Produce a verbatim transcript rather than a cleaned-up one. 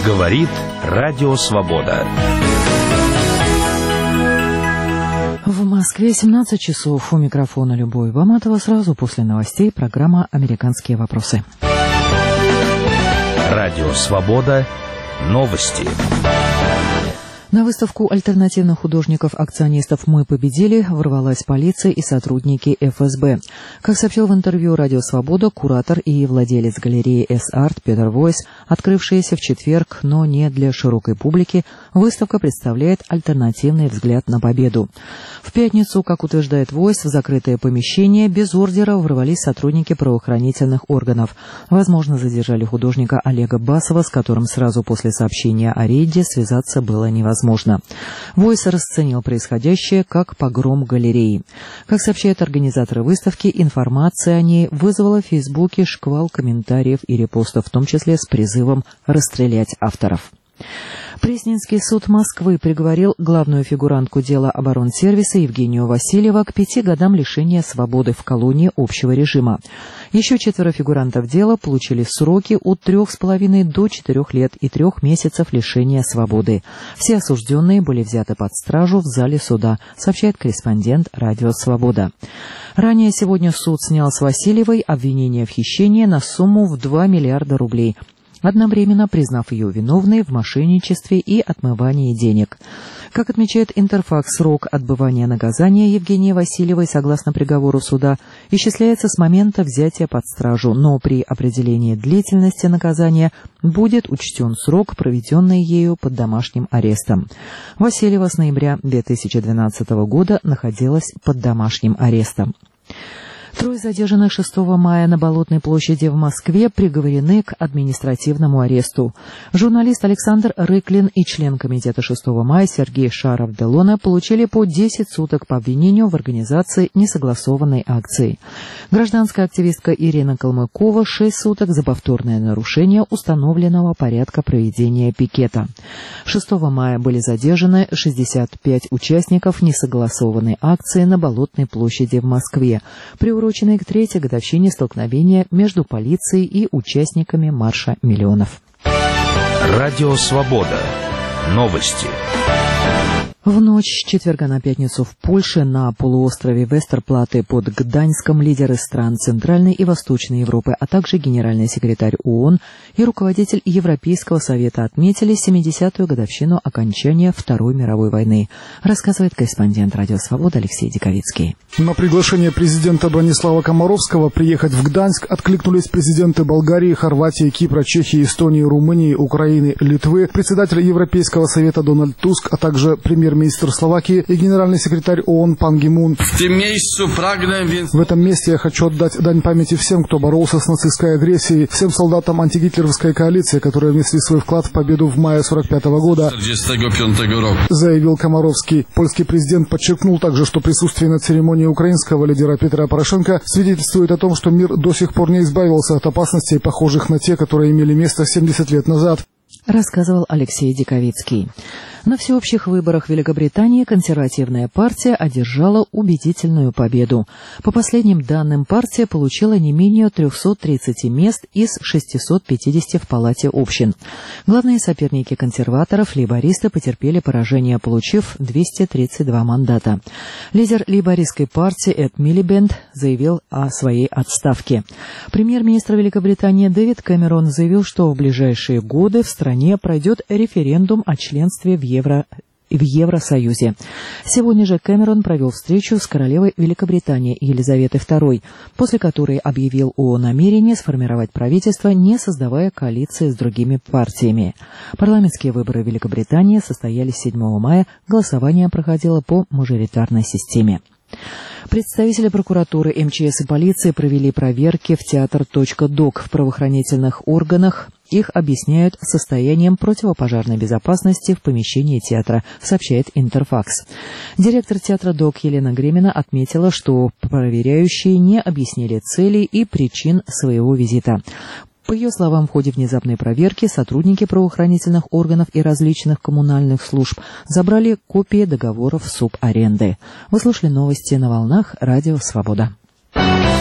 Говорит Радио Свобода. В Москве семнадцать часов. У микрофона Любовь Баматова. Сразу после новостей программа «Американские вопросы». Радио Свобода. Новости. На выставку альтернативных художников-акционистов «Мы победили» ворвалась полиция и сотрудники эф эс бэ. Как сообщил в интервью «Радио Свобода» куратор и владелец галереи «Эс-Арт» Петер Войс, открывшаяся в четверг, но не для широкой публики, выставка представляет альтернативный взгляд на победу. В пятницу, как утверждает Войс, в закрытое помещение без ордера ворвались сотрудники правоохранительных органов. Возможно, задержали художника Олега Басова, с которым сразу после сообщения о рейде связаться было невозможно. Возможно. Войс расценил происходящее как погром галереи. Как сообщают организаторы выставки, информация о ней вызвала в Фейсбуке шквал комментариев и репостов, в том числе с призывом расстрелять авторов. Пресненский суд Москвы приговорил главную фигурантку дела оборонсервиса Евгению Васильева к пяти годам лишения свободы в колонии общего режима. Еще четверо фигурантов дела получили сроки от трех с половиной до четырех лет и трех месяцев лишения свободы. Все осужденные были взяты под стражу в зале суда, сообщает корреспондент «Радио Свобода». Ранее сегодня суд снял с Васильевой обвинение в хищении на сумму в два миллиарда рублей, одновременно признав ее виновной в мошенничестве и отмывании денег. Как отмечает Интерфакс, срок отбывания наказания Евгении Васильевой, согласно приговору суда, исчисляется с момента взятия под стражу, но при определении длительности наказания будет учтен срок, проведенный ею под домашним арестом. Васильева с ноября две тысячи двенадцатого года находилась под домашним арестом. Трое задержанных шестого мая на Болотной площади в Москве приговорены к административному аресту. Журналист Александр Рыклин и член комитета шестого мая Сергей Шаров-Делона получили по десять суток по обвинению в организации несогласованной акции. Гражданская активистка Ирина Калмыкова — шесть суток за повторное нарушение установленного порядка проведения пикета. шестого мая были задержаны шестьдесят пять участников несогласованной акции на Болотной площади в Москве, приуроченной к третьей годовщине столкновения между полицией и участниками марша миллионов. Радио Свобода. Новости. В ночь с четверга на пятницу в Польше на полуострове Вестерплаты под Гданьском лидеры стран Центральной и Восточной Европы, а также генеральный секретарь ООН и руководитель Европейского совета отметили семидесятую годовщину окончания Второй мировой войны, рассказывает корреспондент «Радио Свобода» Алексей Диковицкий. На приглашение президента Бронислава Комаровского приехать в Гданьск откликнулись президенты Болгарии, Хорватии, Кипра, Чехии, Эстонии, Румынии, Украины, Литвы, председатель Европейского совета Дональд Туск, а также премьер министр Словакии и генеральный секретарь ООН Пан Ги Мун. В этом месте я хочу отдать дань памяти всем, кто боролся с нацистской агрессией, всем солдатам антигитлеровской коалиции, которые внесли свой вклад в победу в мае сорок пятого года, заявил Комаровский. Польский президент подчеркнул также, что присутствие на церемонии украинского лидера Петра Порошенко свидетельствует о том, что мир до сих пор не избавился от опасностей, похожих на те, которые имели место семьдесят лет назад, рассказывал Алексей Диковицкий. На всеобщих выборах Великобритании консервативная партия одержала убедительную победу. По последним данным, партия получила не менее трехсот тридцати мест из шестисот пятидесяти в Палате общин. Главные соперники консерваторов, лейбористы, потерпели поражение, получив двести тридцать два мандата. Лидер лейбористской партии Эд Милибенд заявил о своей отставке. Премьер-министр Великобритании Дэвид Кэмерон заявил, что в ближайшие годы в стране пройдет референдум о членстве в Евро... в Евросоюзе. Сегодня же Кэмерон провел встречу с королевой Великобритании Елизаветой второй, после которой объявил о намерении сформировать правительство, не создавая коалиции с другими партиями. Парламентские выборы в Великобритании состоялись седьмого мая, голосование проходило по мажоритарной системе. Представители прокуратуры, эм че эс и полиции провели проверки в театр «Док» в правоохранительных органах. Их объясняют состоянием противопожарной безопасности в помещении театра, сообщает Интерфакс. Директор театра «Док» Елена Гремина отметила, что проверяющие не объяснили целей и причин своего визита. По ее словам, в ходе внезапной проверки сотрудники правоохранительных органов и различных коммунальных служб забрали копии договоров субаренды. Вы слушали новости на волнах Радио Свобода.